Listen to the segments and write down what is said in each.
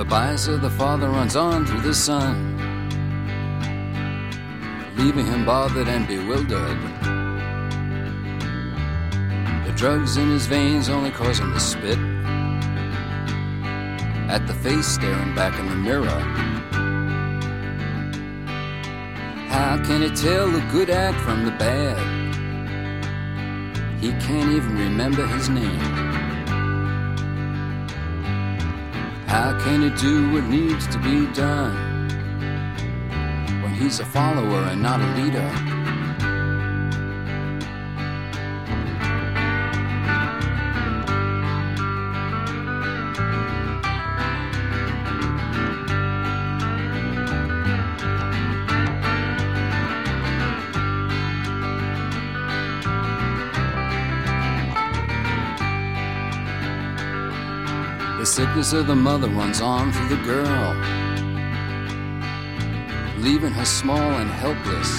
The bias of the father runs on through the son, leaving him bothered and bewildered. The drugs in his veins only cause him to spit at the face staring back in the mirror. How can he tell the good act from the bad? He can't even remember his name. How can he do what needs to be done when he's a follower and not a leader? The sickness of the mother runs on through the girl, leaving her small and helpless.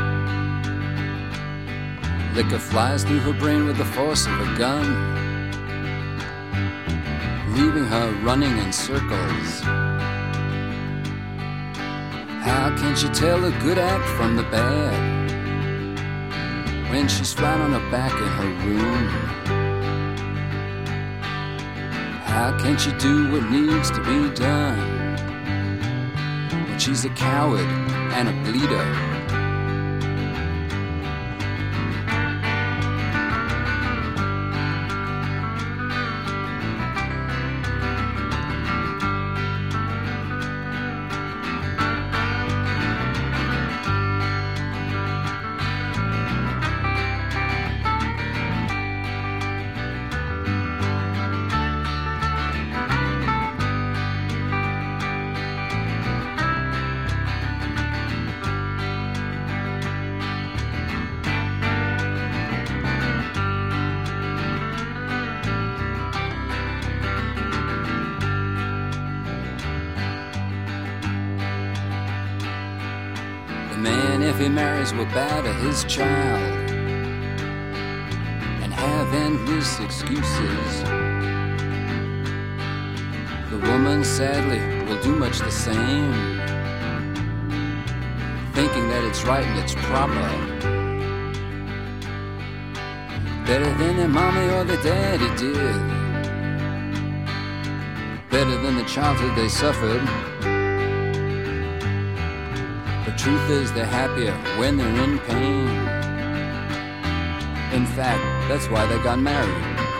Liquor flies through her brain with the force of a gun, leaving her running in circles. How can she tell a good act from the bad when she's flat on her back in her room? How can she do what needs to be done when she's a coward and a bleeder? Man, if he marries, will batter his child and have endless excuses. The woman, sadly, will do much the same, thinking that it's right and it's proper, better than their mommy or their daddy did, better than the childhood they suffered. The truth is they're happier when they're in pain. In fact, that's why they got married.